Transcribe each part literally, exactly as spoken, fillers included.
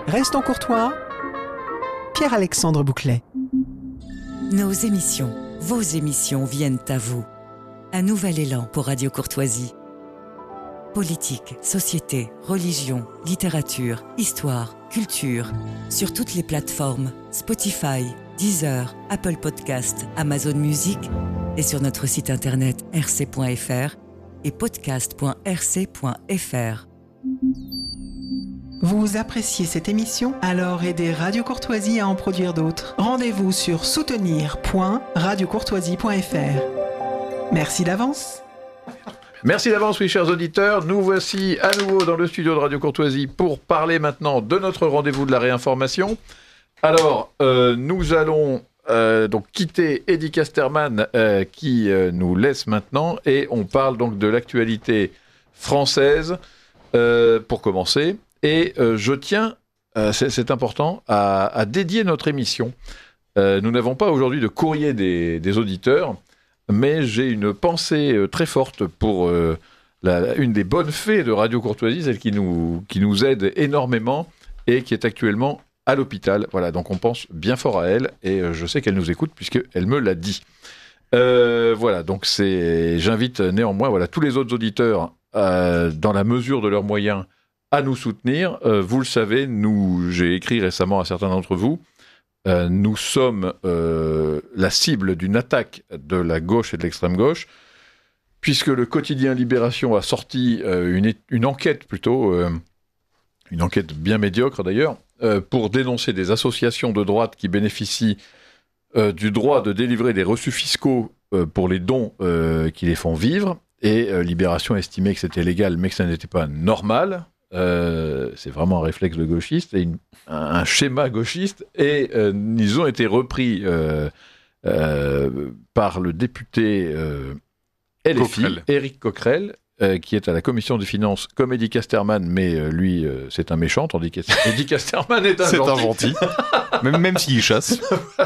Restons courtois. Pierre-Alexandre Bouclet. Nos émissions, vos émissions viennent à vous. Un nouvel élan pour Radio Courtoisie. Politique, société, religion, littérature, histoire, culture. Sur toutes les plateformes, Spotify, Deezer, Apple Podcast, Amazon Music et sur notre site internet r c point f r et podcast point r c point f r. Vous appréciez cette émission? Alors aidez Radio Courtoisie à en produire d'autres. Rendez-vous sur soutenir point radio courtoisie point f r. Merci d'avance. Merci d'avance, oui, chers auditeurs. Nous voici à nouveau dans le studio de Radio Courtoisie pour parler maintenant de notre rendez-vous de la réinformation. Alors, euh, nous allons euh, donc quitter Eddie Casterman euh, qui euh, nous laisse maintenant et on parle donc de l'actualité française euh, pour commencer. Et euh, je tiens, euh, c'est, c'est important, à, à dédier notre émission. Euh, nous n'avons pas aujourd'hui de courrier des, des auditeurs, mais j'ai une pensée euh, très forte pour euh, la, une des bonnes fées de Radio Courtoisie, celle qui nous, qui nous aide énormément et qui est actuellement à l'hôpital. Voilà, donc on pense bien fort à elle et euh, je sais qu'elle nous écoute puisqu'elle me l'a dit. Euh, voilà, donc c'est, j'invite néanmoins voilà, tous les autres auditeurs, euh, dans la mesure de leurs moyens, à nous soutenir. Euh, vous le savez, nous, j'ai écrit récemment à certains d'entre vous, euh, nous sommes euh, la cible d'une attaque de la gauche et de l'extrême gauche, puisque le quotidien Libération a sorti euh, une, une enquête plutôt, euh, une enquête bien médiocre d'ailleurs, euh, pour dénoncer des associations de droite qui bénéficient euh, du droit de délivrer des reçus fiscaux euh, pour les dons euh, qui les font vivre, et euh, Libération estimait que c'était légal mais que ça n'était pas normal. Euh, c'est vraiment un réflexe de gauchiste et une, un, un schéma gauchiste et euh, ils ont été repris euh, euh, par le député euh, L F I, Coquerel. Éric Coquerel, euh, qui est à la commission des finances comme Eddie Casterman, mais euh, lui euh, c'est un méchant, tandis qu'Eddie Casterman est un c'est gentil. un gentil, même, même s'il chasse.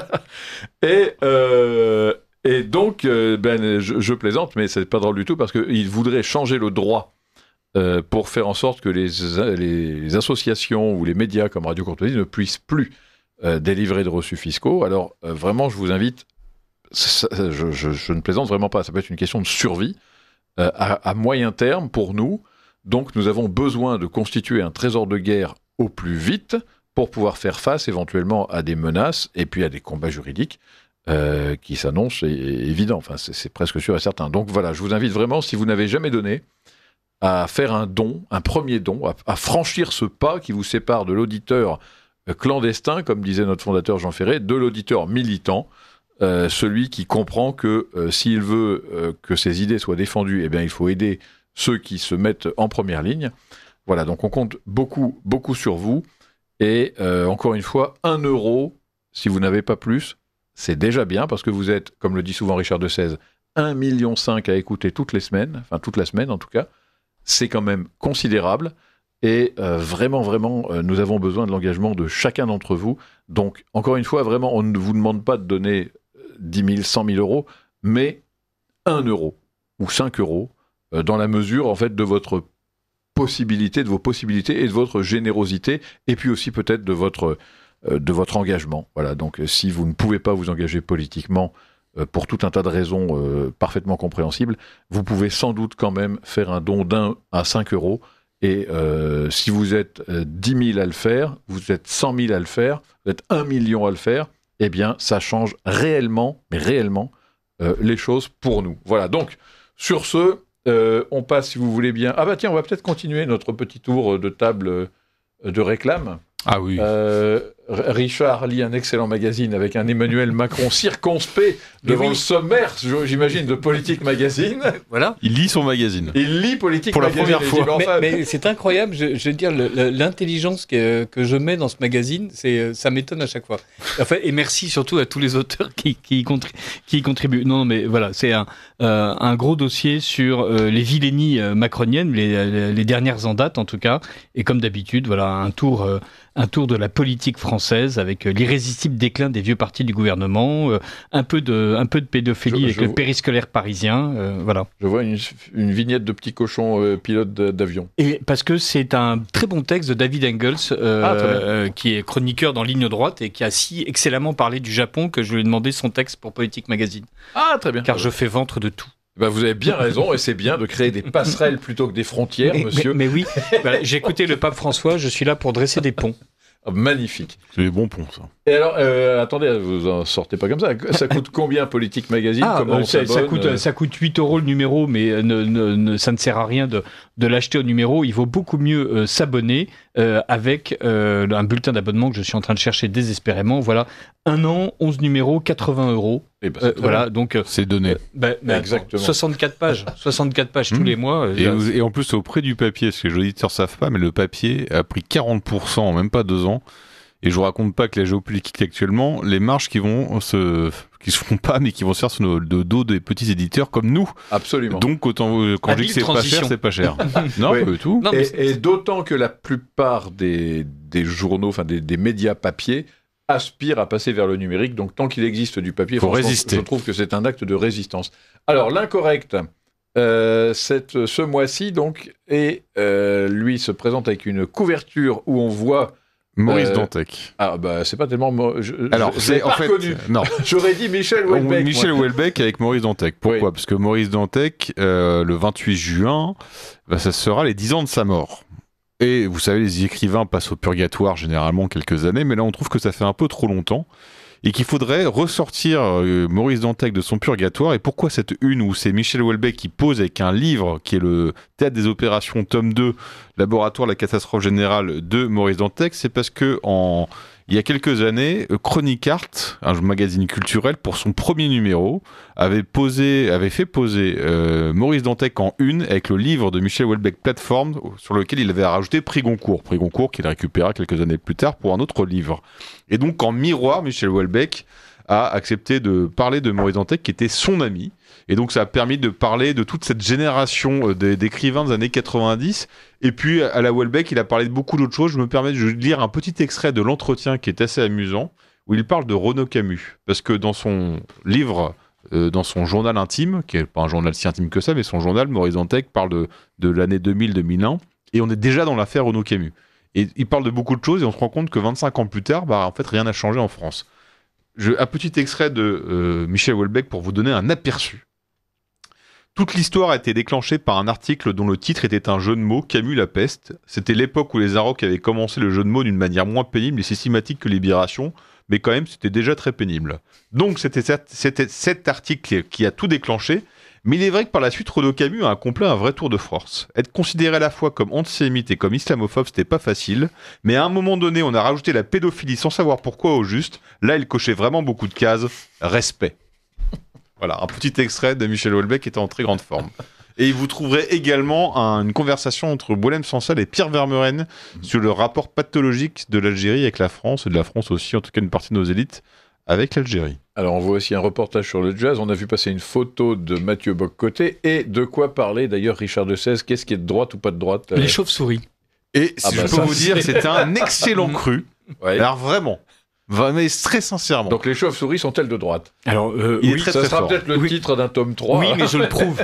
et, euh, et donc, euh, ben, je, je plaisante, mais c'est pas drôle du tout parce qu'il voudrait changer le droit Euh, pour faire en sorte que les, les associations ou les médias comme Radio Courtoisie ne puissent plus euh, délivrer de reçus fiscaux. Alors euh, vraiment, je vous invite, ça, je, je, je ne plaisante vraiment pas, ça peut être une question de survie euh, à, à moyen terme pour nous. Donc nous avons besoin de constituer un trésor de guerre au plus vite pour pouvoir faire face éventuellement à des menaces et puis à des combats juridiques euh, qui s'annoncent é- évidents. Enfin, c'est, c'est presque sûr et certain. Donc voilà, je vous invite vraiment, si vous n'avez jamais donné, à faire un don, un premier don, à, à franchir ce pas qui vous sépare de l'auditeur clandestin, comme disait notre fondateur Jean Ferré, de l'auditeur militant, euh, celui qui comprend que euh, s'il veut euh, que ses idées soient défendues, eh bien, il faut aider ceux qui se mettent en première ligne. Voilà, donc on compte beaucoup, beaucoup sur vous. Et euh, encore une fois, un euro, si vous n'avez pas plus, c'est déjà bien, parce que vous êtes, comme le dit souvent Richard de Sèze, un virgule cinq million à écouter toutes les semaines, enfin toute la semaine en tout cas. C'est quand même considérable et euh, vraiment, vraiment, euh, nous avons besoin de l'engagement de chacun d'entre vous. Donc, encore une fois, vraiment, on ne vous demande pas de donner dix mille, cent mille euros, mais un euro ou cinq euros, euh, dans la mesure, en fait, de votre possibilité, de vos possibilités et de votre générosité, et puis aussi peut-être de votre, euh, de votre engagement. Voilà, donc si vous ne pouvez pas vous engager politiquement, pour tout un tas de raisons euh, parfaitement compréhensibles, vous pouvez sans doute quand même faire un don d'un à cinq euros. Et euh, si vous êtes euh, dix mille à le faire, vous êtes cent mille à le faire, vous êtes un million à le faire, eh bien, ça change réellement, mais réellement, euh, les choses pour nous. Voilà, donc, sur ce, euh, on passe, si vous voulez bien... Ah bah tiens, on va peut-être continuer notre petit tour de table de réclame. Ah oui. Euh, Richard lit un excellent magazine avec un Emmanuel Macron circonspect devant oui. le sommaire, j'imagine, de Politique Magazine. Voilà. Il lit son magazine. Il lit Politique Pour Magazine. Pour la première fois. Mais, enfin, mais c'est incroyable, je, je veux dire, le, le, l'intelligence que, que je mets dans ce magazine, c'est, ça m'étonne à chaque fois. Enfin, et merci surtout à tous les auteurs qui, qui, contri- qui y contribuent. Non, mais voilà, c'est un, euh, un gros dossier sur euh, les vilainies euh, macroniennes, les, les dernières en date en tout cas. Et comme d'habitude, voilà, un tour, euh, un tour de la politique française française avec euh, l'irrésistible déclin des vieux partis du gouvernement, euh, un peu de, un peu de pédophilie Je- avec je le vois- périscolaire parisien, euh, voilà. Je vois une, une vignette de petit cochon euh, pilote de- d'avion. Et parce que c'est un très bon texte de David Engels, euh, Ah, très bien. euh, qui est chroniqueur dans Ligne droite et qui a si excellemment parlé du Japon que je lui ai demandé son texte pour Politique Magazine. Ah, très bien. Car je fais ventre de tout. Ben, vous avez bien raison, et c'est bien de créer des passerelles plutôt que des frontières, Mais, monsieur. mais- mais oui, voilà, j'ai écouté le pape François, je suis là pour dresser des ponts. Ah, magnifique. C'est des bons ponts, ça. Et alors, euh, attendez, vous en sortez pas comme ça. Ça coûte combien Politique Magazine? Comment euh, on ça, ça s'abonne, coûte, euh, ça coûte huit euros le numéro, mais euh, ne, ne- ne- ça ne sert à rien de, de l'acheter au numéro. Il vaut beaucoup mieux euh, s'abonner euh, avec euh, un bulletin d'abonnement que je suis en train de chercher désespérément. Voilà, un an, onze numéros, quatre-vingts euros. eh ben, c'est Euh, très voilà, donc euh, C'est donné. bah, mais attends, Exactement. soixante-quatre pages, soixante-quatre pages tous Mmh. les mois. euh, Et, ça- vous- et en plus, au prix du papier, parce que les auditeurs savent pas, mais le papier a pris quarante pour cent en même pas deux ans. Et je vous raconte pas que la géopolitique actuellement, les marges qui vont se, qui se font pas, mais qui vont se faire sur le le dos des petits éditeurs comme nous. Absolument. Donc, autant, euh, quand je dis Habile que c'est pas transition. cher, c'est pas cher. non, Oui. pas du tout. Non, mais Et, et d'autant que la plupart des, des journaux, enfin des, des médias papier, aspirent à passer vers le numérique. Donc tant qu'il existe du papier, Faut franchement, résister. je trouve que c'est un acte de résistance. Alors l'incorrect, euh, cette, ce mois-ci donc, et euh, lui se présente avec une couverture où on voit. Maurice Euh, Dantec. Ah bah c'est pas tellement. mo- Je, Alors, je- je l'ai c'est en pas fait. reconnu. Non. J'aurais dit Michel Houellebecq. Michel moi. Houellebecq avec Maurice Dantec. Pourquoi Oui. Parce que Maurice Dantec, euh, le vingt-huit juin, bah, ça sera les dix ans de sa mort. Et vous savez, les écrivains passent au purgatoire généralement quelques années, mais là on trouve que ça fait un peu trop longtemps et qu'il faudrait ressortir euh, Maurice Dantec de son purgatoire. Et pourquoi cette une où c'est Michel Houellebecq qui pose avec un livre qui est le Théâtre des opérations, tome deux, Laboratoire de la catastrophe générale de Maurice Dantec? C'est parce que en il y a quelques années, euh, Chronique Art, un magazine culturel, pour son premier numéro, avait posé, avait fait poser euh, Maurice Dantec en une avec le livre de Michel Houellebecq Plateforme, sur lequel il avait rajouté Prix Goncourt. Prix Goncourt qu'il récupéra quelques années plus tard pour un autre livre. Et donc, en miroir, Michel Houellebecq a accepté de parler de Maurice Dantec, qui était son ami. Et donc, ça a permis de parler de toute cette génération euh, des- d'écrivains des années quatre-vingt-dix. Et puis, à la Houellebecq, il a parlé de beaucoup d'autres choses. Je me permets de lire un petit extrait de l'entretien qui est assez amusant, où il parle de Renaud Camus. Parce que dans son livre, euh, dans son journal intime, qui n'est pas un journal si intime que ça, mais son journal, Maurice Dantec parle de, de l'année deux mille deux mille un. Et on est déjà dans l'affaire Renaud Camus. Et il parle de beaucoup de choses et on se rend compte que vingt-cinq ans plus tard, bah, en fait, rien n'a changé en France. Je, un petit extrait de euh, Michel Houellebecq pour vous donner un aperçu. Toute l'histoire a été déclenchée par un article dont le titre était un jeu de mots, Camus la peste. C'était l'époque où les Arocs avaient commencé le jeu de mots d'une manière moins pénible et systématique que Libération, mais quand même c'était déjà très pénible. Donc c'était, cet- c'était cet article qui a tout déclenché, mais il est vrai que par la suite Renaud Camus a accompli un vrai tour de force. Être considéré à la fois comme antisémite et comme islamophobe, c'était pas facile, mais à un moment donné on a rajouté la pédophilie sans savoir pourquoi au juste. Là il cochait vraiment beaucoup de cases. Respect. Voilà, un petit extrait de Michel Houellebecq qui était en très grande forme. Et vous trouverez également un- une conversation entre Boualem Sansal et Pierre Vermeuren sur le rapport pathologique de l'Algérie avec la France, et de la France aussi, en tout cas une partie de nos élites, avec l'Algérie. Alors on voit aussi un reportage sur le jazz. On a vu passer une photo de Mathieu Bock-Côté et de quoi parler d'ailleurs Richard de Sèze. Qu'est-ce qui est de droite ou pas de droite? euh, les chauves-souris. Et si Ah je bah peux ça, vous dire, c'est- c'était un excellent cru. Ouais. Alors vraiment, vraiment, mais très sincèrement. Donc les chauves-souris sont-elles de droite? Alors, euh, Il est oui, très, Ça très sera fort. peut-être le Oui. titre d'un tome trois. oui, mais je le prouve.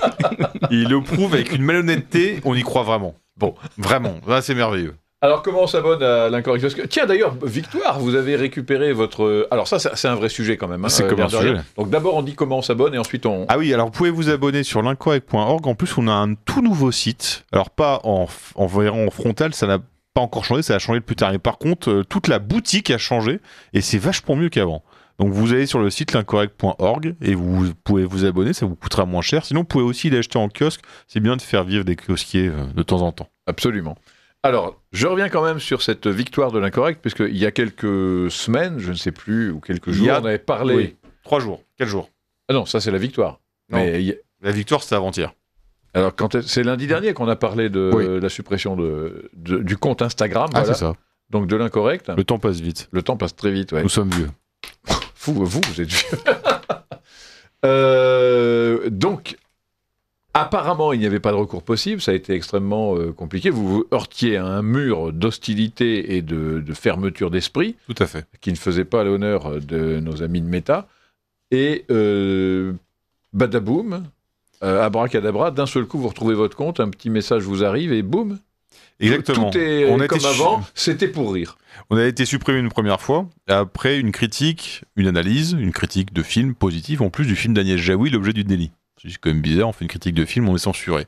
Il le prouve avec une malhonnêteté, on y croit vraiment. Bon, vraiment, là c'est merveilleux. Alors comment on s'abonne à l'incorrect? Parce que- Tiens d'ailleurs, Victoire, vous avez récupéré votre... Alors ça, c'est c'est un vrai sujet quand même. hein, C'est euh, comme l'air un de rien. sujet. Donc d'abord on dit comment on s'abonne et ensuite on... Ah oui, alors vous pouvez vous abonner sur l'incorrect point org. En plus, on a un tout nouveau site. Alors pas en, en voyant en frontal, ça n'a pas encore changé, ça a changé plus tard. Mais par contre, euh, toute la boutique a changé et c'est vachement mieux qu'avant. Donc vous allez sur le site l'incorrect point org et vous pouvez vous abonner, ça vous coûtera moins cher. Sinon, vous pouvez aussi l'acheter en kiosque. C'est bien de faire vivre des kiosquiers euh, de temps en temps. Absolument. Alors, je reviens quand même sur cette victoire de l'incorrect, puisqu'il y a quelques semaines, je ne sais plus, ou quelques Il jours, y a- on avait parlé... Oui. Trois jours. Quel jour? Ah non, ça c'est la victoire. Non. Mais il y a- La victoire, c'était avant-hier. Alors, quand est- c'est lundi dernier qu'on a parlé de Oui. la suppression de, de- du compte Instagram, Ah, voilà. c'est ça. Donc de l'incorrect. Le temps passe vite. Le temps passe très vite, ouais. Nous sommes vieux. Vous, vous, vous êtes vieux. Euh, donc, apparemment, il n'y avait pas de recours possible, ça a été extrêmement euh, compliqué. Vous vous heurtiez à un mur d'hostilité et de, de fermeture d'esprit. Tout à fait. Qui ne faisait pas l'honneur de nos amis de Meta. Et euh, badaboum, euh, abracadabra, d'un seul coup, vous retrouvez votre compte, un petit message vous arrive et boum. Exactement. Tout est on a comme été avant, su... c'était pour rire. On a été supprimé une première fois, et après une critique, une analyse, une critique de film positif, en plus du film d'Agnès Jaoui, L'objet du délit. C'est quand même bizarre, on fait une critique de film, on est censuré.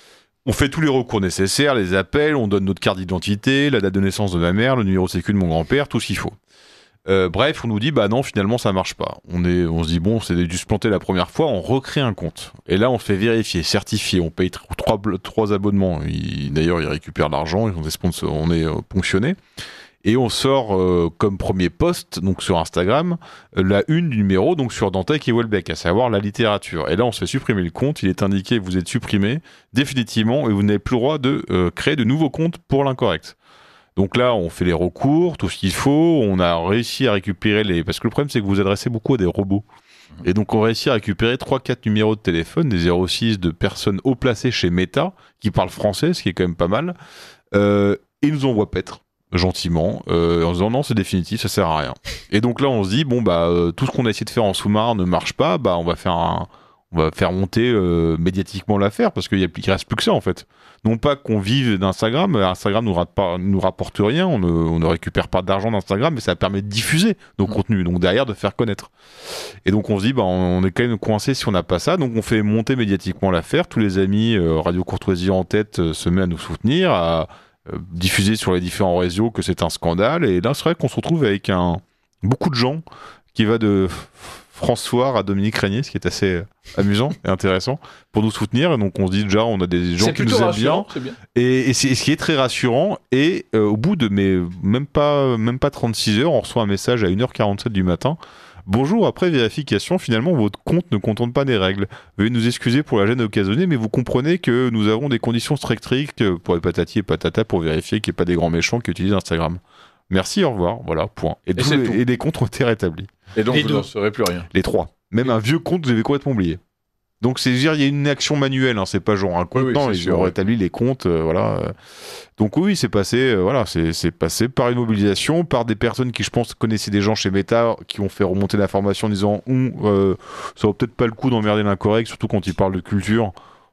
On fait tous les recours nécessaires, les appels, on donne notre carte d'identité, la date de naissance de ma mère, le numéro de sécu de mon grand-père, tout ce qu'il faut. Euh, bref, on nous dit, bah non, finalement, ça marche pas. On, est, on se dit, bon, c'est dû se planter la première fois, on recrée un compte. Et là, on fait vérifier, certifier, on paye trois, trois abonnements. Il, d'ailleurs, ils récupèrent l'argent, on est, sponsor, on est euh, ponctionné. Et on sort euh, comme premier post, donc sur Instagram, euh, la une du numéro, donc sur Dantec et Houellebecq, à savoir la littérature. Et là, on se fait supprimer le compte, il est indiqué, vous êtes supprimé définitivement, et vous n'avez plus le droit de euh, créer de nouveaux comptes pour l'incorrect. Donc là, on fait les recours, tout ce qu'il faut, on a réussi à récupérer les... Parce que le problème, c'est que vous vous adressez beaucoup à des robots. Et donc, on réussit à récupérer trois quatre numéros de téléphone, des zéro six de personnes haut placées chez Meta, qui parlent français, ce qui est quand même pas mal, euh, et ils nous envoient paître, gentiment, euh, en disant non, c'est définitif, ça sert à rien. Et donc là, on se dit, bon, bah, euh, tout ce qu'on a essayé de faire en sous-marin ne marche pas, bah, on va faire un... On va faire monter euh, médiatiquement l'affaire, parce qu'il ne reste plus que ça, en fait. Non pas qu'on vive d'Instagram, Instagram ne nous, nous rapporte rien, on ne, on ne récupère pas d'argent d'Instagram, mais ça permet de diffuser nos mmh. contenus, donc derrière de faire connaître. Et donc on se dit, bah, on est quand même coincé si on n'a pas ça, donc on fait monter médiatiquement l'affaire, tous les amis euh, Radio Courtoisie en tête euh, se mettent à nous soutenir, à euh, diffuser sur les différents réseaux que c'est un scandale, et là c'est vrai qu'on se retrouve avec un, beaucoup de gens qui va de... François à Dominique Régnier, ce qui est assez amusant et intéressant pour nous soutenir. Et donc on se dit déjà, on a des gens c'est qui nous aiment bien. bien. Et, et, c'est, et ce qui est très rassurant. Et euh, au bout de mais même pas même pas trente-six heures, on reçoit un message à une heure quarante-sept du matin. Bonjour, après vérification, finalement votre compte ne contente pas des règles. Veuillez nous excuser pour la gêne occasionnée, mais vous comprenez que nous avons des conditions strictes pour les patati et patata pour vérifier qu'il n'y ait pas des grands méchants qui utilisent Instagram. Merci, au revoir, voilà, point. Et, et, tous les, tout. et les comptes ont été rétablis. Et donc les vous n'en saurez plus rien. Les trois. Même un vieux compte, vous avez complètement oublié. Donc c'est dire, il y a une action manuelle, hein, c'est pas genre un compte, oui, oui, non, ils sûr, ont rétabli ouais. les comptes, euh, voilà. Donc oui, c'est passé, euh, voilà, c'est, c'est passé par une mobilisation, par des personnes qui, je pense, connaissaient des gens chez Meta, qui ont fait remonter l'information en disant, hum, euh, ça vaut peut-être pas le coup d'emmerder l'incorrect, surtout quand ils parlent de culture.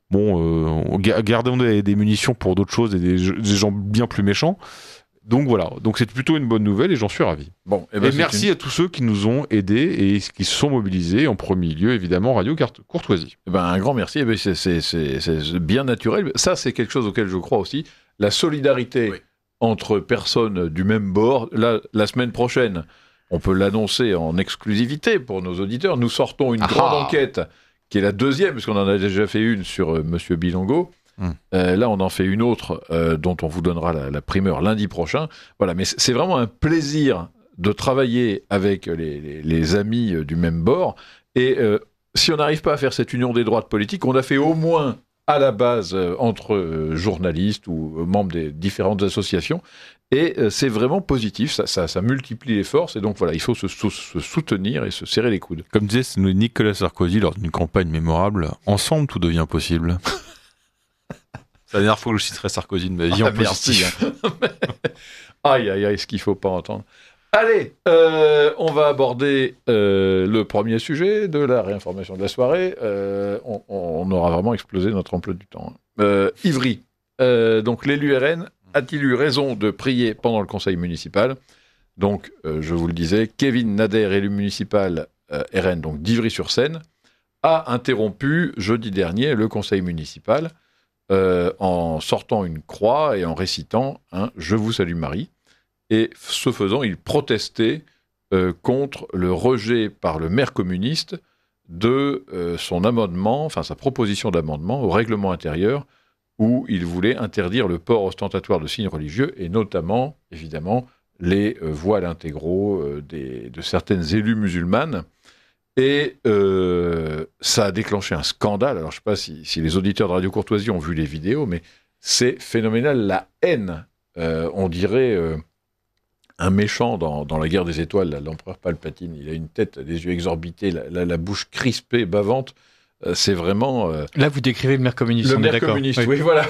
Bon, euh, gardons des, des munitions pour d'autres choses et des, des gens bien plus méchants. Donc voilà, donc c'est plutôt une bonne nouvelle et j'en suis ravi. Bon, et, ben et merci une... à tous ceux qui nous ont aidés et qui se sont mobilisés, en premier lieu évidemment Radio Courtoisie. Et ben un grand merci, et ben c'est, c'est, c'est, c'est bien naturel. Ça c'est quelque chose auquel je crois aussi, la solidarité oui. entre personnes du même bord. Là, la semaine prochaine, on peut l'annoncer en exclusivité pour nos auditeurs, nous sortons une ah grande ah. enquête qui est la deuxième, parce qu'on en a déjà fait une sur euh, Monsieur Bilongo. Hum. Euh, là, on en fait une autre euh, dont on vous donnera la, la primeur lundi prochain. Voilà, mais c'est vraiment un plaisir de travailler avec les, les, les amis euh, du même bord. Et euh, si on n'arrive pas à faire cette union des droites politiques, on a fait au moins à la base euh, entre euh, journalistes ou euh, membres des différentes associations. Et euh, c'est vraiment positif, ça, ça, ça multiplie les forces. Et donc voilà, il faut se, se, se soutenir et se serrer les coudes. Comme disait Nicolas Sarkozy lors d'une campagne mémorable, ensemble tout devient possible. C'est la dernière fois que je citerai Sarkozy de ma vie ah, en positif. Aïe, aïe, aïe, ce qu'il ne faut pas entendre. Allez, euh, on va aborder euh, le premier sujet de la réinformation de la soirée. Euh, on, on aura vraiment explosé notre emploi du temps. Euh, Ivry, euh, donc l'élu R N, a-t-il eu raison de prier pendant le conseil municipal ? Donc, euh, je vous le disais, Kevin Nader, élu municipal euh, R N, donc d'Ivry-sur-Seine, a interrompu jeudi dernier le conseil municipal Euh, en sortant une croix et en récitant hein, « Je vous salue Marie ». Et ce faisant, il protestait euh, contre le rejet par le maire communiste de euh, son amendement, enfin sa proposition d'amendement au règlement intérieur où il voulait interdire le port ostentatoire de signes religieux et notamment, évidemment, les euh, voiles intégraux euh, des, de certaines élues musulmanes. Et euh, ça a déclenché un scandale. Alors, je ne sais pas si, si les auditeurs de Radio Courtoisie ont vu les vidéos, mais c'est phénoménal. La haine, euh, on dirait euh, un méchant dans, dans la guerre des étoiles, là, l'empereur Palpatine. Il a une tête, des yeux exorbités, la, la, la bouche crispée, bavante. euh, c'est vraiment... Euh, Là, vous décrivez le maire communiste, le on maire est d'accord. communiste, Oui. oui, voilà.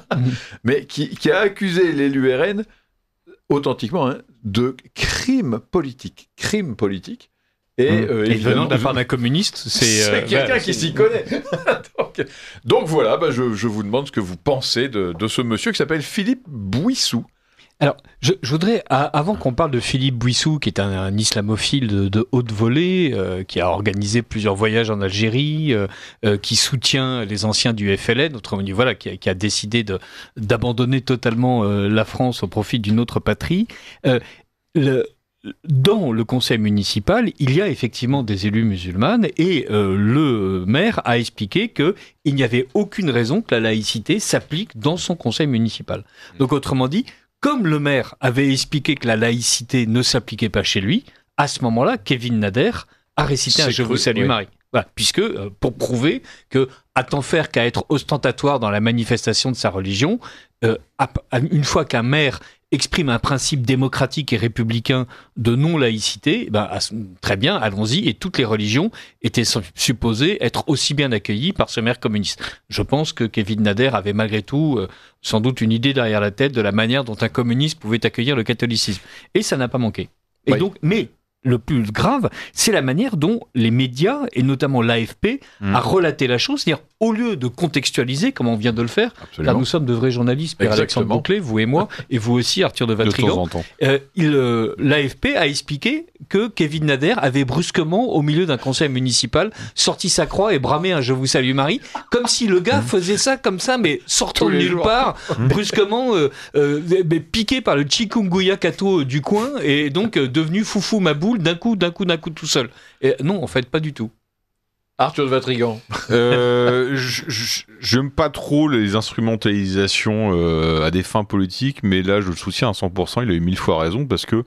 Mais qui, qui a accusé l'élu R N, authentiquement, hein, de crime politique. Crime politique. Et, Mmh. euh, Et venant de la je- part d'un communiste, c'est... c'est euh, quelqu'un bah, qui c'est- s'y connaît. donc, donc voilà, bah, je, je vous demande ce que vous pensez de, de ce monsieur qui s'appelle Philippe Bouissou. Alors, je, je voudrais, à- avant qu'on parle de Philippe Bouissou, qui est un, un islamophile de, de haute volée, euh, qui a organisé plusieurs voyages en Algérie, euh, euh, qui soutient les anciens du F L N, autrement dit, voilà, qui a, qui a décidé de, d'abandonner totalement euh, la France au profit d'une autre patrie. Euh, le, dans le conseil municipal, il y a effectivement des élus musulmanes et euh, le maire a expliqué qu'il n'y avait aucune raison que la laïcité s'applique dans son conseil municipal. Donc, autrement dit, comme le maire avait expliqué que la laïcité ne s'appliquait pas chez lui, à ce moment-là, Kevin Nader a récité un C'est Je cru, vous salue oui. Marie. Voilà, puisque, euh, pour prouver que, à tant faire qu'à être ostentatoire dans la manifestation de sa religion, euh, à- à- une fois qu'un maire exprime un principe démocratique et républicain de non-laïcité, ben, à ce- très bien, allons-y, et toutes les religions étaient su- supposées être aussi bien accueillies par ce maire communiste. Je pense que Kevin Nader avait malgré tout euh, sans doute une idée derrière la tête de la manière dont un communiste pouvait accueillir le catholicisme. Et ça n'a pas manqué. Et Oui. donc, mais le plus grave, c'est la manière dont les médias, et notamment l'A F P, Mmh. a relaté la chose. C'est-à-dire, au lieu de contextualiser, comme on vient de le faire, car Absolument. nous sommes de vrais journalistes, Pierre-Alexandre Exactement. Bouclet, vous et moi, et vous aussi, Arthur de De temps Vatrigan, en temps. euh, il, euh, l'A F P a expliqué que Kevin Nader avait brusquement, au milieu d'un conseil municipal, sorti sa croix et bramé un Je vous salue Marie, comme si le gars faisait ça comme ça, mais sortant Tous de les nulle jours. part, brusquement euh, euh, mais piqué par le chikungunya kato du coin, et donc euh, devenu foufou ma boule d'un coup, d'un coup, d'un coup tout seul. Et non, en fait, pas du tout. Arthur de Vatrigan. Euh, je- je- J'aime pas trop les instrumentalisations euh, à des fins politiques, mais là je le soutiens à cent pour cent, il a eu mille fois raison, parce que,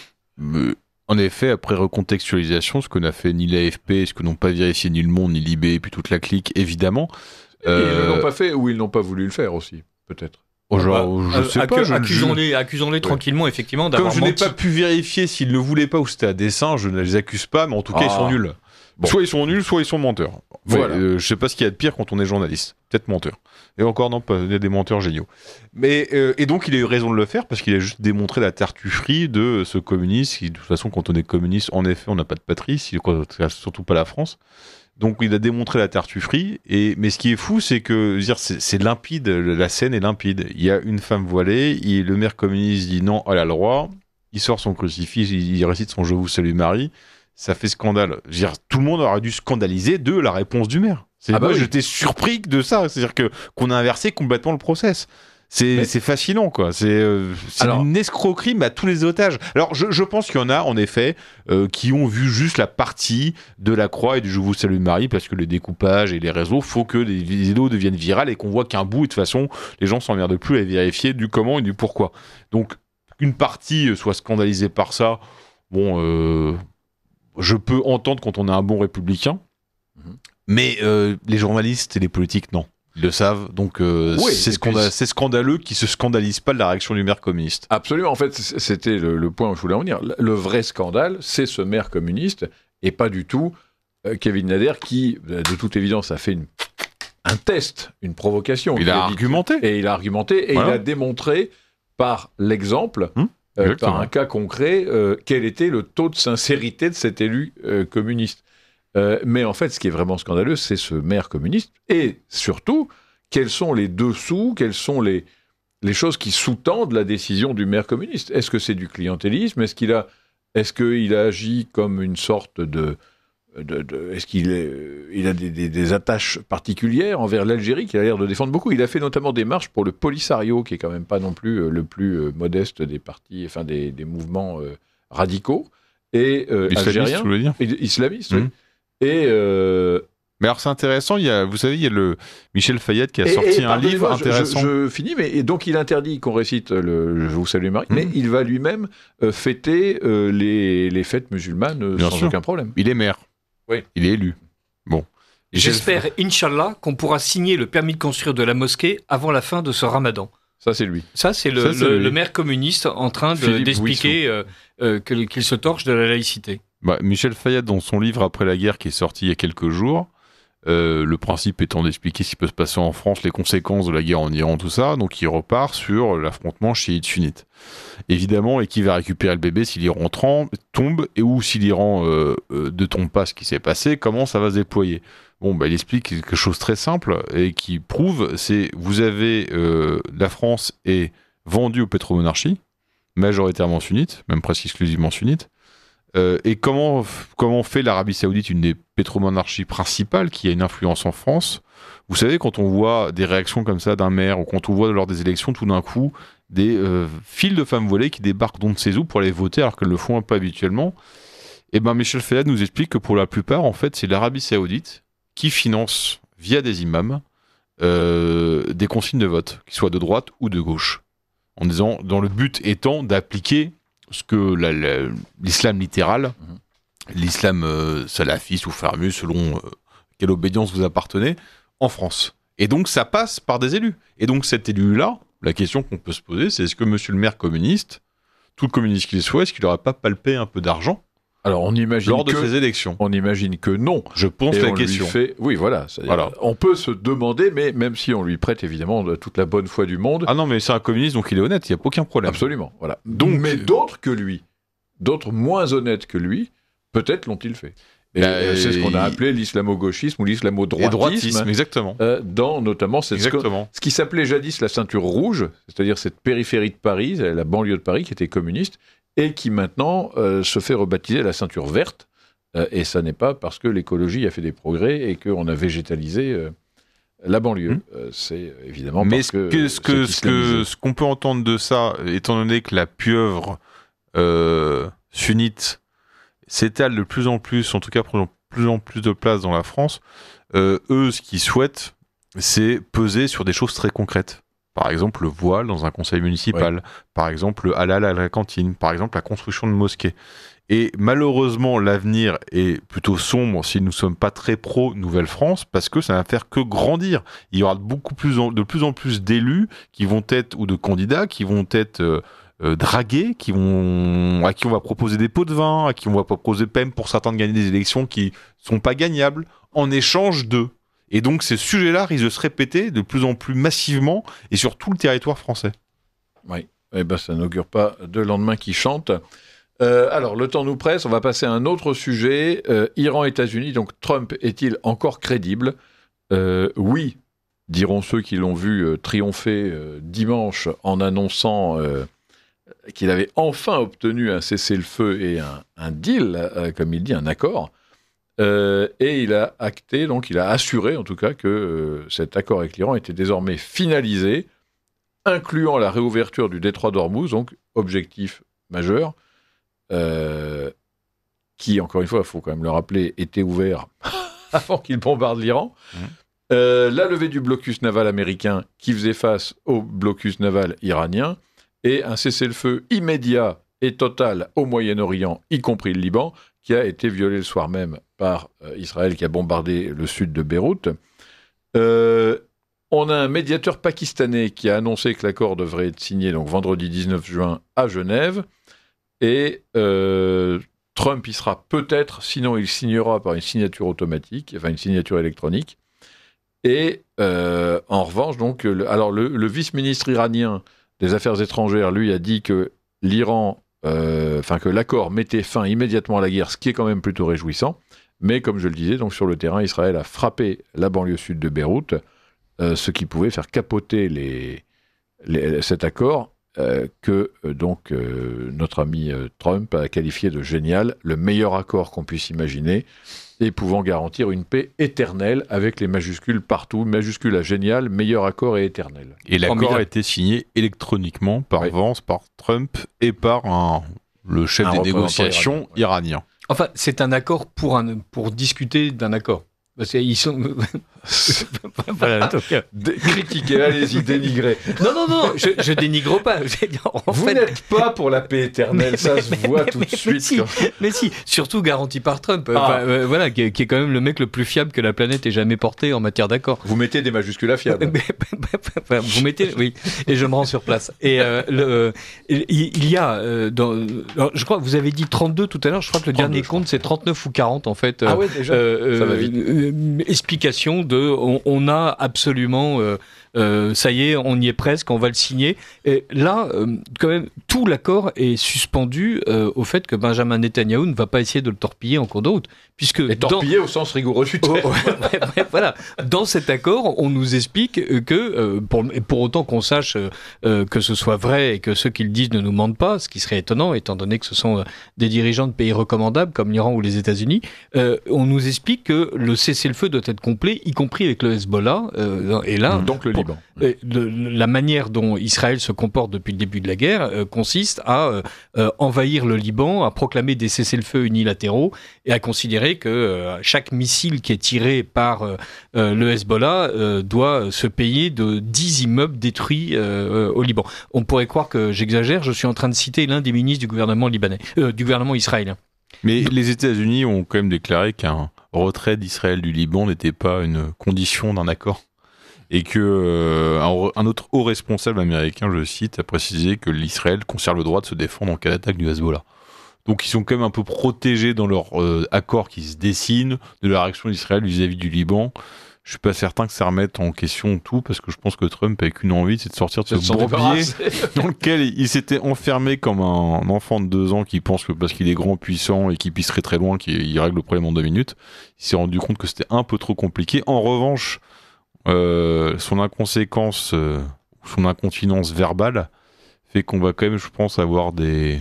euh, en effet, après recontextualisation, ce que n'a fait ni l'A F P, ce que n'ont pas vérifié ni Le Monde, ni Libé, et puis toute la clique, évidemment. Et Ils ne Euh, l'ont pas fait ou ils n'ont pas voulu le faire aussi, peut-être. oh, genre, Bah, je sais accu- pas, je- accusons-les, accusons-les tranquillement, effectivement, d'avoir Comme je n'ai menti. pas pu vérifier s'ils ne voulaient pas ou c'était à dessein, je ne les accuse pas, mais en tout cas, ils Ah. sont nuls. Bon. Soit ils sont nuls, soit ils sont menteurs. Voilà. Ouais, euh, je sais pas ce qu'il y a de pire quand on est journaliste. Peut-être menteur. Et encore, non, pas, il y a des menteurs géniaux. Mais, euh, et donc, il a eu raison de le faire parce qu'il a juste démontré la tartufferie de ce communiste qui, de toute façon, quand on est communiste, en effet, on n'a pas de patrie, si- surtout pas la France. Donc, il a démontré la tartufferie. Et, mais ce qui est fou, c'est que je veux dire, c'est, c'est limpide, la scène est limpide. Il y a une femme voilée, il- le maire communiste dit non, elle a le droit. Il sort son crucifix, il, il récite son Je vous salue Marie. Ça fait scandale. Je veux dire, tout le monde aurait dû scandaliser de la réponse du maire. C'est, Ah bah moi, oui. j'étais surpris de ça. C'est-à-dire que, qu'on a inversé complètement le process. C'est, Mais- c'est fascinant, quoi. C'est, euh, c'est Alors- une escroquerie, mais à tous les otages. Alors, je, je pense qu'il y en a, en effet, euh, qui ont vu juste la partie de la croix et du Je vous salue Marie, parce que le découpage et les réseaux, faut que les vidéos deviennent virales et qu'on voit qu'un bout, et de toute façon, les gens s'emmerdent plus à vérifier du comment et du pourquoi. Donc, qu'une partie euh, soit scandalisée par ça, bon, euh, je peux entendre quand on est un bon républicain, Mhm. mais euh, les journalistes et les politiques, non. Ils le savent, donc euh, Oui, c'est, et scanda- puis- c'est scandaleux qu'ils se scandalisent pas de la réaction du maire communiste. Absolument. En fait, c- c'était le, le point où je voulais en venir. Le- Le vrai scandale, c'est ce maire communiste et pas du tout euh, Kevin Nader qui, de toute évidence, a fait une, un test, une provocation. Il a dit- argumenté. Et il a argumenté et Voilà. il a démontré par l'exemple, Hum, euh, exactement. par un cas concret, euh, quel était le taux de sincérité de cet élu euh, communiste. Euh, mais en fait, ce qui est vraiment scandaleux, c'est ce maire communiste et surtout, quels sont les dessous, quelles sont les, les choses qui sous-tendent la décision du maire communiste. Est-ce que c'est du clientélisme ? Est-ce qu'il a, est-ce qu'il a agi comme une sorte de... de, de- est-ce qu'il est, il a des, des- des attaches particulières envers l'Algérie qu'il a l'air de défendre beaucoup ? Il a fait notamment des marches pour le Polisario, qui est quand même pas non plus euh, le plus euh, modeste des partis, enfin des, des mouvements euh, radicaux et euh, Islamiste, algériens, je voulais dire. et islamistes. oui. Mhm. Et euh, Mais alors c'est intéressant, il y a, vous savez, il y a le Michel Fayette qui a Et- sorti et un livre pardonnez-moi, je- intéressant. Je, je finis, mais et donc il interdit qu'on récite le Je vous salue Marie, Mhm. mais il va lui-même euh, fêter euh, les, les fêtes musulmanes euh, Bien sans sûr. aucun problème. Il est maire. Oui. Il est élu. Bon. J'espère, Inch'Allah, qu'on pourra signer le permis de construire de la mosquée avant la fin de ce ramadan. Ça, c'est lui. Ça, c'est le, Ça, c'est le- lui. le maire communiste en train de- Philippe d'expliquer euh, euh, que- qu'il se torche de la laïcité. Bah, Michel Fayette, dans son livre Après la guerre, qui est sorti il y a quelques jours, Euh, le principe étant d'expliquer ce qui peut se passer en France, les conséquences de la guerre en Iran, tout ça. Donc il repart sur l'affrontement chiite-sunnite. Évidemment, et qui va récupérer le bébé si l'Iran tremble, tombe, et ou si l'Iran euh, euh, ne tombe pas ce qui s'est passé, comment ça va se déployer. Bon, bah, il explique quelque chose de très simple et qui prouve, c'est vous avez euh, la France est vendue aux pétromonarchies, majoritairement sunnites, même presque exclusivement sunnites. Euh, et comment, comment fait l'Arabie Saoudite, une des pétromonarchies principales qui a une influence en France? Vous savez, quand on voit des réactions comme ça d'un maire, ou quand on voit lors des élections tout d'un coup des euh, files de femmes voilées qui débarquent d'on ne sait où pour aller voter alors qu'elles le font un peu habituellement, et ben Michel Fayad nous explique que pour la plupart, en fait, c'est l'Arabie Saoudite qui finance via des imams euh, des consignes de vote, qu'ils soient de droite ou de gauche, en disant, dans le but étant d'appliquer ce que la, la, l'islam littéral, mmh. l'islam euh, salafiste ou fermus, selon euh, quelle obédience vous appartenez, en France. Et donc ça passe par des élus. Et donc cet élu-là, la question qu'on peut se poser, c'est est-ce que monsieur le maire communiste, tout communiste qu'il soit, est-ce qu'il n'aurait pas palpé un peu d'argent Alors on imagine lors de que, ces élections? On imagine que non. Je pose et la on question. Lui fait, oui, voilà, voilà. On peut se demander, mais même si on lui prête évidemment toute la bonne foi du monde. Ah non, mais c'est un communiste, donc il est honnête, il n'y a aucun problème. Absolument, voilà. Donc, mais d'autres que lui, d'autres moins honnêtes que lui, peut-être l'ont-ils fait. Et bah, c'est ce qu'on a appelé l'islamo-gauchisme ou l'islamo-droitisme. Droitisme, exactement. Euh, dans notamment cette, exactement. ce qui s'appelait jadis la ceinture rouge, c'est-à-dire cette périphérie de Paris, la banlieue de Paris qui était communiste, et qui maintenant euh, se fait rebaptiser la ceinture verte. Euh, et ça n'est pas parce que l'écologie a fait des progrès et qu'on a végétalisé euh, la banlieue. Mmh. Euh, c'est évidemment Mais parce ce que... que, ce, que, ce, que ce qu'on peut entendre de ça, étant donné que la pieuvre euh, sunnite s'étale de plus en plus, en tout cas prenant de plus en plus de place dans la France, euh, eux, ce qu'ils souhaitent, c'est peser sur des choses très concrètes. Par exemple, le voile dans un conseil municipal. Ouais. Par exemple, le halal à la cantine. Par exemple, la construction de mosquées. Et malheureusement, l'avenir est plutôt sombre si nous ne sommes pas très pro Nouvelle-France, parce que ça va faire que grandir. Il y aura beaucoup plus en, de plus en plus d'élus qui vont être, ou de candidats qui vont être euh, euh, dragués, qui vont, à qui on va proposer des pots de vin, à qui on va proposer même pour certains de gagner des élections qui ne sont pas gagnables, en échange d'eux. Et donc ces sujets-là risquent de se répéter de plus en plus massivement et sur tout le territoire français. Oui, eh ben, ça n'augure pas de lendemain qui chante. Euh, alors, le temps nous presse, on va passer à un autre sujet. Euh, Iran-États-Unis, donc Trump est-il encore crédible ? euh, Oui, diront ceux qui l'ont vu euh, triompher euh, dimanche en annonçant euh, qu'il avait enfin obtenu un cessez-le-feu et un, un deal, euh, comme il dit, un accord. Euh, et il a acté, donc il a assuré en tout cas que euh, cet accord avec l'Iran était désormais finalisé, incluant la réouverture du détroit d'Ormuz, donc objectif majeur. Euh, qui, encore une fois, il faut quand même le rappeler, était ouvert avant qu'il bombarde l'Iran. Mmh. Euh, la levée du blocus naval américain qui faisait face au blocus naval iranien et un cessez-le-feu immédiat et total au Moyen-Orient, y compris le Liban, qui a été violé le soir même par euh, Israël qui a bombardé le sud de Beyrouth. Euh, on a un médiateur pakistanais qui a annoncé que l'accord devrait être signé donc vendredi dix-neuf juin à Genève. Et euh, Trump y sera peut-être, sinon il signera par une signature automatique, enfin une signature électronique. Et euh, en revanche, donc, le, alors le, le vice-ministre iranien des Affaires étrangères, lui, a dit que l'Iran, euh, enfin que l'accord mettait fin immédiatement à la guerre, ce qui est quand même plutôt réjouissant. Mais comme je le disais, donc sur le terrain, Israël a frappé la banlieue sud de Beyrouth, euh, ce qui pouvait faire capoter les, les, cet accord. Euh, que euh, donc euh, notre ami euh, Trump a qualifié de génial, le meilleur accord qu'on puisse imaginer, et pouvant garantir une paix éternelle avec les majuscules partout, majuscule à génial, meilleur accord et éternel. Et l'accord a été signé électroniquement par oui. Vance, par Trump et par un, le chef un des négociations iranien. iranien. Enfin, c'est un accord pour, un, pour discuter d'un accord. Parce qu'ils sont... voilà, donc, Dé- critiquez, allez-y, dénigrez. Non, non, non, je, je dénigre pas. Je dire, en Vous fait... n'êtes pas pour la paix éternelle, mais, ça mais, se mais, voit mais, tout mais, de suite. Mais si, mais si, surtout garanti par Trump, ah. enfin, euh, voilà, qui est, qui est quand même le mec le plus fiable que la planète ait jamais porté en matière d'accord. Vous mettez des majuscules à fiable. Enfin, vous mettez, oui, et je me rends sur place. Et euh, le, il, il y a, euh, dans, alors, je crois, vous avez dit trente-deux tout à l'heure, je crois que le dernier compte c'est trente-neuf ou quarante en fait. Ah ouais, déjà, euh, ça va vite. une explication de on, on a absolument euh, euh, ça y est, on y est presque, on va le signer. Et là, euh, quand même, tout l'accord est suspendu euh, au fait que Benjamin Netanyahou ne va pas essayer de le torpiller en cours de route, puisque et torpiller dans... au sens rigoureux du terme. Oh, ouais, ouais, voilà. Dans cet accord, on nous explique que euh, pour, pour autant qu'on sache euh, que ce soit vrai et que ceux qui le disent ne nous mentent pas, ce qui serait étonnant étant donné que ce sont des dirigeants de pays recommandables comme l'Iran ou les États-Unis, euh, on nous explique que le cessez-le-feu doit être complet, y compris avec le Hezbollah. Euh, et là, donc le pour, Liban. Euh, le, la manière dont Israël se comporte depuis le début de la guerre euh, consiste à euh, envahir le Liban, à proclamer des cessez-le-feu unilatéraux et à considérer que euh, chaque missile qui est tiré par euh, euh, le Hezbollah euh, doit se payer de dix immeubles détruits euh, au Liban. On pourrait croire que j'exagère, je suis en train de citer l'un des ministres du gouvernement libanais, euh, du gouvernement israélien. Mais les États-Unis ont quand même déclaré qu'un retrait d'Israël du Liban n'était pas une condition d'un accord. Et que euh, un, un autre haut responsable américain, je cite, a précisé que l'Israël conserve le droit de se défendre en cas d'attaque du Hezbollah. Donc ils sont quand même un peu protégés dans leur euh, accord qui se dessine de la réaction d'Israël vis-à-vis du Liban. Je suis pas certain que ça remette en question tout, parce que je pense que Trump a qu'une envie, c'est de sortir de ce bourbier dans lequel il s'était enfermé comme un enfant de deux ans qui pense que parce qu'il est grand, puissant et qu'il pisserait très loin, qu'il règle le problème en deux minutes. Il s'est rendu compte que c'était un peu trop compliqué. En revanche, Euh, son inconséquence, euh, son incontinence verbale fait qu'on va quand même, je pense, avoir des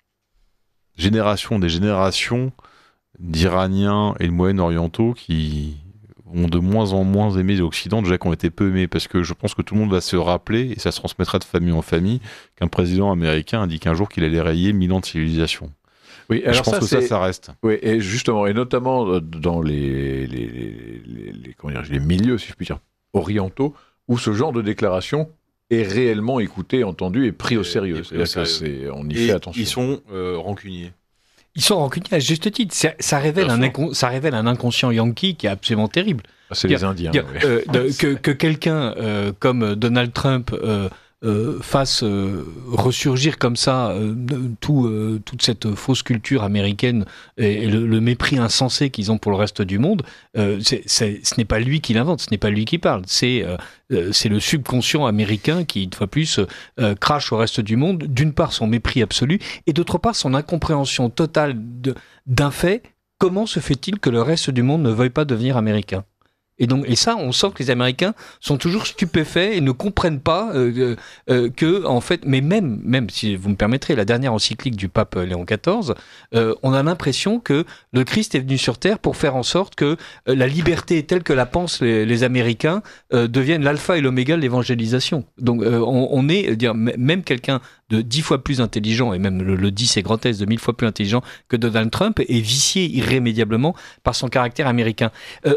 générations, des générations d'Iraniens et de Moyen-Orientaux qui vont de moins en moins aimer l'Occident, déjà qui ont été peu aimés, parce que je pense que tout le monde va se rappeler, et ça se transmettra de famille en famille, qu'un président américain indique un jour qu'il allait rayer mille ans de civilisation. Oui, alors je pense ça, que ça, ça reste. Oui, et justement, et notamment dans les, les, les, les, comment dire, les milieux, si je puis dire, orientaux, où ce genre de déclaration est réellement écouté, entendu et pris au sérieux. Et, C'est-à-dire que c'est, on y et fait attention. Ils sont euh, rancuniers. Ils sont rancuniers à juste titre. Ça, ça, révèle un incon- ça révèle un inconscient yankee qui est absolument terrible. Ah, c'est dire, les Indiens. Dire, Oui. euh, de, que, que quelqu'un euh, comme Donald Trump euh, euh, fasse euh, ressurgir comme ça euh, tout, euh, toute cette fausse culture américaine et, et le, le mépris insensé qu'ils ont pour le reste du monde, euh, c'est, c'est, ce n'est pas lui qui l'invente, ce n'est pas lui qui parle, c'est, euh, c'est le subconscient américain qui, une fois plus, euh, crache au reste du monde, d'une part son mépris absolu, et d'autre part son incompréhension totale de, d'un fait. Comment se fait-il que le reste du monde ne veuille pas devenir américain ? Et donc, et ça, on sent que les Américains sont toujours stupéfaits et ne comprennent pas euh, euh, que, en fait, mais même, même si vous me permettrez, la dernière encyclique du pape Léon quatorze, euh, on a l'impression que le Christ est venu sur terre pour faire en sorte que euh, la liberté telle que la pensent les, les Américains euh, devienne l'alpha et l'oméga de l'évangélisation. Donc, euh, on, on est, euh, dire, même quelqu'un de dix fois plus intelligent, et même le, le dix est grotesque, de mille fois plus intelligent que Donald Trump, est vicié irrémédiablement par son caractère américain. Euh,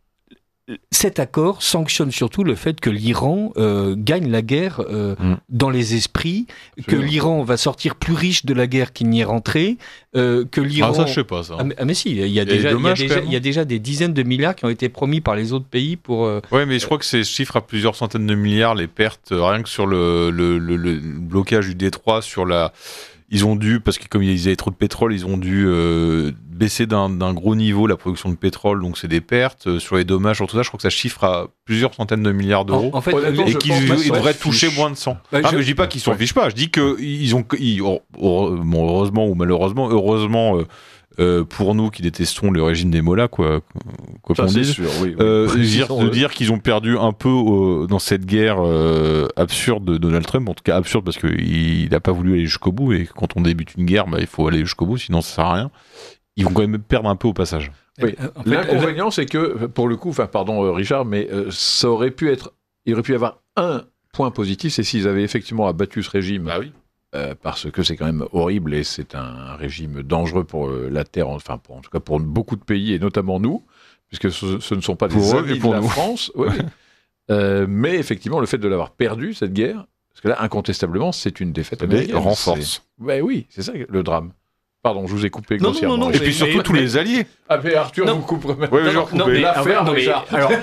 Cet accord sanctionne surtout le fait que l'Iran euh, gagne la guerre euh, mmh. dans les esprits, c'est que bien. L'Iran va sortir plus riche de la guerre qu'il n'y est rentré, euh, que l'Iran... Ah ça je sais pas ça. Ah mais, ah, mais si, il y a, déjà, il, y a déjà, il y a déjà des dizaines de milliards qui ont été promis par les autres pays pour... Euh... Ouais mais je crois que c'est chiffre à plusieurs centaines de milliards, les pertes, rien que sur le, le, le, le blocage du détroit, sur la... Ils ont dû, parce que comme ils avaient trop de pétrole, ils ont dû euh, baisser d'un, d'un gros niveau la production de pétrole, donc c'est des pertes. Euh, sur les dommages, sur tout ça, je crois que ça chiffre à plusieurs centaines de milliards d'euros. En, en fait, et qu'ils ils devraient toucher moins de cent. Bah, ah, je... mais je dis pas qu'ils s'en ouais. fichent pas, je dis qu'ils ont, ils, oh, oh, bon, heureusement ou malheureusement, heureusement euh, euh, pour nous qui détestons le régime des mollahs, quoi, quoi ça, qu'on dise, sûr, oui, oui. Euh, dire, de dire qu'ils ont perdu un peu euh, dans cette guerre euh, absurde de Donald Trump, en tout cas absurde parce qu'il n'a pas voulu aller jusqu'au bout, et quand on débute une guerre, bah, il faut aller jusqu'au bout, sinon ça sert à rien. Ils vont quand même perdre un peu au passage. Oui. En fait, l'inconvénient, c'est que, pour le coup, enfin, pardon Richard, mais euh, ça aurait pu être, il aurait pu y avoir un point positif, c'est s'ils avaient effectivement abattu ce régime. Bah oui. Euh, parce que c'est quand même horrible et c'est un régime dangereux pour euh, la terre, enfin pour, en tout cas pour beaucoup de pays et notamment nous, puisque ce, ce ne sont pas des pour amis eux et pour de la nous. France. Ouais, euh, mais effectivement, le fait de l'avoir perdu cette guerre, parce que là incontestablement c'est une défaite américaine. Renforce. Ben oui, c'est ça le drame. Pardon, je vous ai coupé non, grossièrement. Non, non, non, et puis surtout mais, tous mais... les alliés. Ah mais Arthur, non. vous couperez. Ouais, non, non, non, mais, l'affaire, non, mais, Richard. alors,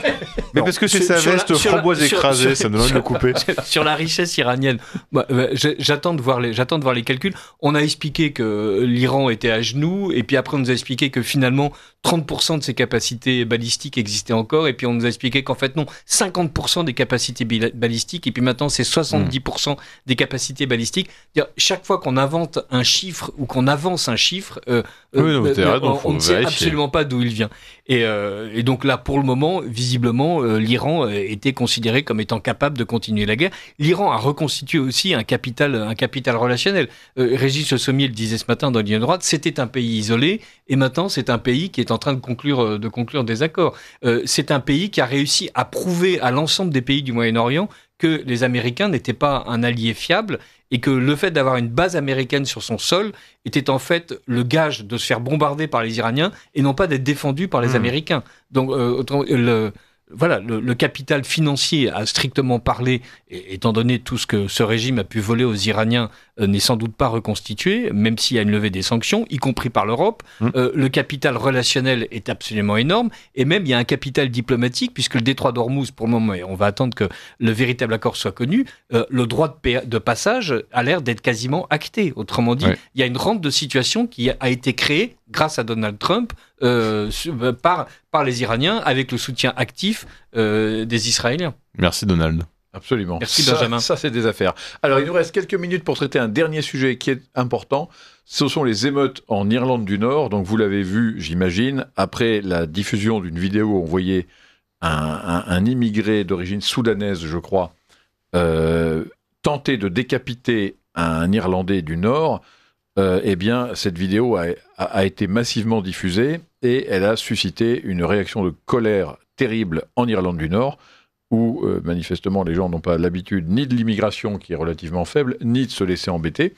Mais Non, parce que c'est sur- sa sur la- veste sur la- framboise sur- écrasée, sur- ça me donne envie de le couper. Sur la richesse iranienne, bah, euh, j'ai- j'attends de voir les, j'attends de voir les calculs. On a expliqué que l'Iran était à genoux, et puis après on nous a expliqué que finalement trente pour cent de ses capacités balistiques existaient encore, et puis on nous a expliqué qu'en fait non, cinquante pour cent des capacités bil- balistiques, et puis maintenant c'est soixante-dix pour cent des capacités balistiques. Dire, chaque fois qu'on invente un chiffre ou qu'on avance un chiffre, euh, Oui, non, euh, t'as euh, raison, on, faut on ne sait vérifier. absolument pas d'où il vient. Et, euh, et donc là, pour le moment, visiblement, euh, l'Iran euh, était considéré comme étant capable de continuer la guerre. L'Iran a reconstitué aussi un capital, un capital relationnel. Euh, Régis Le Sommier le disait ce matin dans Ligne droite, c'était un pays isolé, et maintenant c'est un pays qui est en train de conclure, euh, de conclure des accords. Euh, c'est un pays qui a réussi à prouver à l'ensemble des pays du Moyen-Orient que les Américains n'étaient pas un allié fiable, et que le fait d'avoir une base américaine sur son sol était en fait le gage de se faire bombarder par les Iraniens et non pas d'être défendu par les Mmh. Américains. Donc, euh, autrement- le, voilà, le, le capital financier a strictement parlé, et, étant donné tout ce que ce régime a pu voler aux Iraniens, euh, n'est sans doute pas reconstitué, même s'il y a une levée des sanctions, y compris par l'Europe. Mmh. Euh, le capital relationnel est absolument énorme, et même il y a un capital diplomatique, puisque le détroit d'Ormuz, pour le moment, et on va attendre que le véritable accord soit connu, euh, le droit de, pa- de passage a l'air d'être quasiment acté. Autrement dit, Ouais. il y a une rente de situation qui a été créée grâce à Donald Trump euh, su- euh, par, par les Iraniens, avec le soutien actif euh, des Israéliens. Merci Donald. Absolument. Merci, Ça- Benjamin. Ça, c'est des affaires. Alors, il nous reste quelques minutes pour traiter un dernier sujet qui est important. Ce sont les émeutes en Irlande du Nord. Donc, vous l'avez vu, j'imagine, après la diffusion d'une vidéo où on voyait un, un- un immigré d'origine soudanaise, je crois, euh, tenter de décapiter un Irlandais du Nord. Euh, eh bien, cette vidéo a, a- a été massivement diffusée et elle a suscité une réaction de colère terrible en Irlande du Nord, où euh, manifestement les gens n'ont pas l'habitude ni de l'immigration qui est relativement faible, ni de se laisser embêter.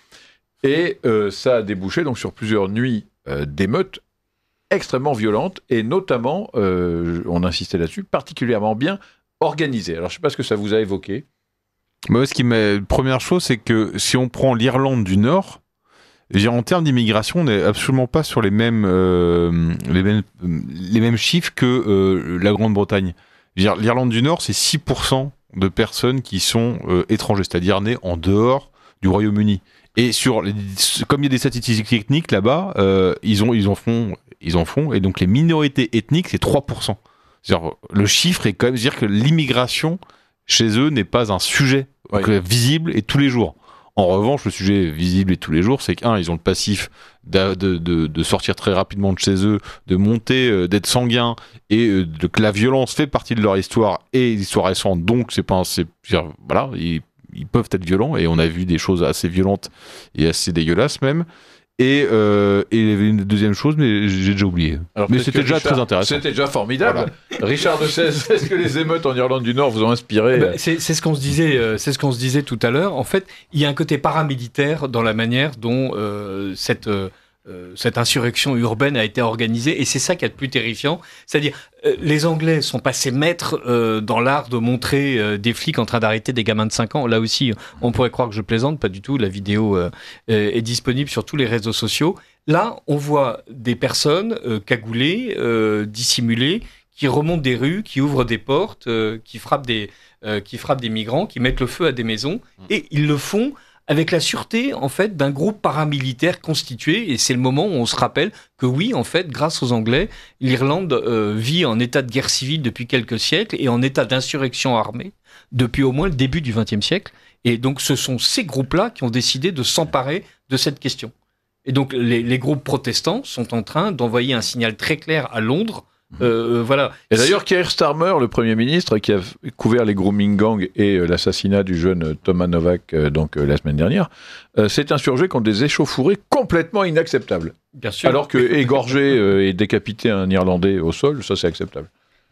Et euh, ça a débouché donc sur plusieurs nuits euh, d'émeutes extrêmement violentes, et notamment, euh, on insistait là-dessus, particulièrement bien organisées. Alors je ne sais pas ce que ça vous a évoqué. Moi, ce qui m'a... Première chose, c'est que si on prend l'Irlande du Nord, je veux dire, en termes d'immigration, on n'est absolument pas sur les mêmes, euh, les mêmes, les mêmes chiffres que euh, la Grande-Bretagne. Je veux dire, l'Irlande du Nord, c'est six pour cent de personnes qui sont euh, étrangers, c'est-à-dire nées en dehors du Royaume-Uni. Et sur les, comme il y a des statistiques ethniques là-bas, euh, ils, ont, ils, en font, ils en font, et donc les minorités ethniques, c'est trois pour cent. C'est-à-dire, le chiffre est quand même, c'est-à-dire que l'immigration chez eux n'est pas un sujet Ouais. donc, visible et tous les jours. En revanche, le sujet visible et tous les jours, c'est qu'un, ils ont le passif de, de, de, de sortir très rapidement de chez eux, de monter, euh, d'être sanguins, et euh, de, que la violence fait partie de leur histoire et l'histoire récente. Donc, c'est pas, un- c'est, je veux dire, voilà, ils, ils peuvent être violents, et on a vu des choses assez violentes et assez dégueulasses même. Et, euh, et il y avait une deuxième chose, mais j'ai déjà oublié. Alors, Mais peut-être c'était que déjà Richard- très intéressant. C'était déjà formidable. Richard de Sèze, est-ce que les émeutes en Irlande du Nord vous ont inspiré? Ben, c'est c'est ce qu'on se disait, euh, c'est ce qu'on se disait tout à l'heure. En fait, il y a un côté paramilitaire dans la manière dont euh, cette euh, euh, cette insurrection urbaine a été organisée, et c'est ça qui est le plus terrifiant. C'est-à-dire, euh, les Anglais sont passés maîtres euh, dans l'art de montrer euh, des flics en train d'arrêter des gamins de cinq ans. Là aussi, on pourrait croire que je plaisante, pas du tout. La vidéo euh, euh, est disponible sur tous les réseaux sociaux. Là, on voit des personnes euh, cagoulées, euh, dissimulées, qui remontent des rues, qui ouvrent des portes, euh, qui frappent des euh, qui frappent des migrants, qui mettent le feu à des maisons, et ils le font avec la sûreté en fait d'un groupe paramilitaire constitué. Et c'est le moment où on se rappelle que oui, en fait, grâce aux Anglais, l'Irlande euh, vit en état de guerre civile depuis quelques siècles et en état d'insurrection armée depuis au moins le début du vingtième siècle. Et donc, ce sont ces groupes-là qui ont décidé de s'emparer de cette question. Et donc, les, les groupes protestants sont en train d'envoyer un signal très clair à Londres. Euh, voilà. Et d'ailleurs, Keir Starmer, le Premier ministre, qui a couvert les grooming gangs et euh, l'assassinat du jeune Thomas Novak euh, donc, euh, la semaine dernière, euh, s'est insurgé contre des échauffourées complètement inacceptables. Bien sûr. Alors que égorger euh, et décapiter un Irlandais au sol, ça c'est acceptable.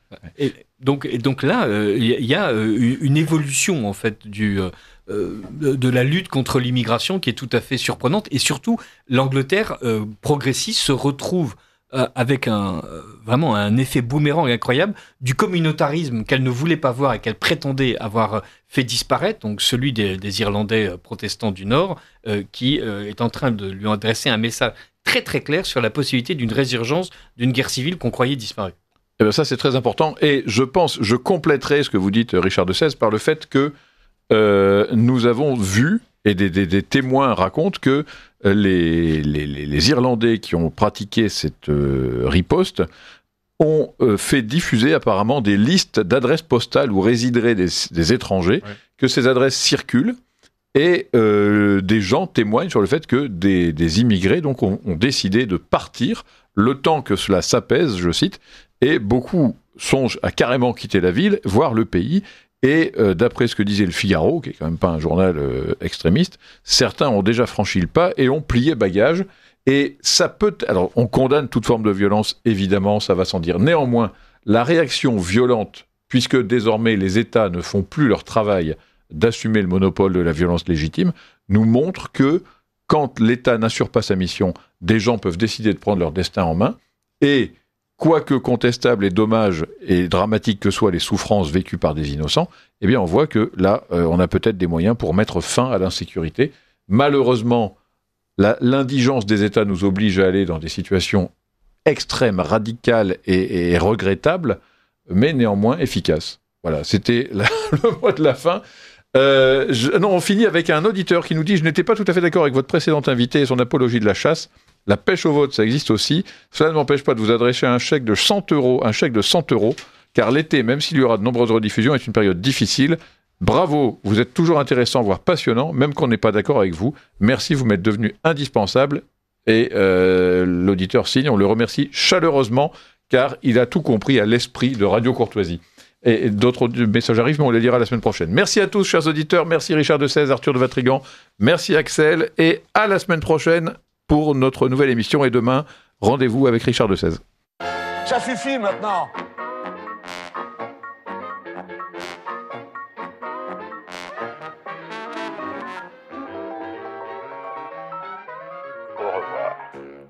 Et donc, et donc là, il euh, y, y a euh, une évolution en fait du euh, de, de la lutte contre l'immigration qui est tout à fait surprenante, et surtout l'Angleterre euh, progressiste se retrouve euh, avec un euh, vraiment un effet boomerang incroyable du communautarisme qu'elle ne voulait pas voir et qu'elle prétendait avoir fait disparaître, donc celui des, des Irlandais protestants du Nord, euh, qui euh, est en train de lui adresser un message très très clair sur la possibilité d'une résurgence d'une guerre civile qu'on croyait disparue. Eh bien, ça, c'est très important. Et je pense, je compléterai ce que vous dites, Richard de Sèze, par le fait que euh, nous avons vu, et des, des, des témoins racontent que les, les, les Irlandais qui ont pratiqué cette euh, riposte ont euh, fait diffuser apparemment des listes d'adresses postales où résideraient des, des étrangers, ouais. que ces adresses circulent, et euh, des gens témoignent sur le fait que des, des immigrés donc, ont, ont décidé de partir le temps que cela s'apaise, je cite, et beaucoup songent à carrément quitter la ville, voire le pays. Et euh, d'après ce que disait le Figaro, qui est quand même pas un journal euh, extrémiste, certains ont déjà franchi le pas et ont plié bagage. Et ça peut... Alors, on condamne toute forme de violence, évidemment, ça va sans dire. Néanmoins, la réaction violente, puisque désormais les États ne font plus leur travail d'assumer le monopole de la violence légitime, nous montre que quand l'État n'assure pas sa mission, des gens peuvent décider de prendre leur destin en main. Et quoique contestables et dommages et dramatiques que soient les souffrances vécues par des innocents, eh bien on voit que là, euh, on a peut-être des moyens pour mettre fin à l'insécurité. Malheureusement, la, l'indigence des États nous oblige à aller dans des situations extrêmes, radicales et, et regrettables, mais néanmoins efficaces. Voilà, c'était la, le mot de la fin. Euh, je, non, on finit avec un auditeur qui nous dit « Je n'étais pas tout à fait d'accord avec votre précédent invité et son apologie de la chasse. La pêche au vote, ça existe aussi. Cela ne m'empêche pas de vous adresser un chèque de cent euros, un chèque de cent euros, car l'été, même s'il y aura de nombreuses rediffusions, est une période difficile. Bravo, vous êtes toujours intéressant, voire passionnant, même qu'on n'est pas d'accord avec vous. Merci, vous m'êtes devenu indispensable. » Et euh, l'auditeur signe, on le remercie chaleureusement, car il a tout compris à l'esprit de Radio Courtoisie. Et d'autres messages arrivent, mais on les lira la semaine prochaine. Merci à tous, chers auditeurs. Merci Richard de Sèze, Arthur de Vatrigan. Merci Axel. Et à la semaine prochaine pour notre nouvelle émission. Et demain, rendez-vous avec Richard de Sèze. Ça suffit maintenant.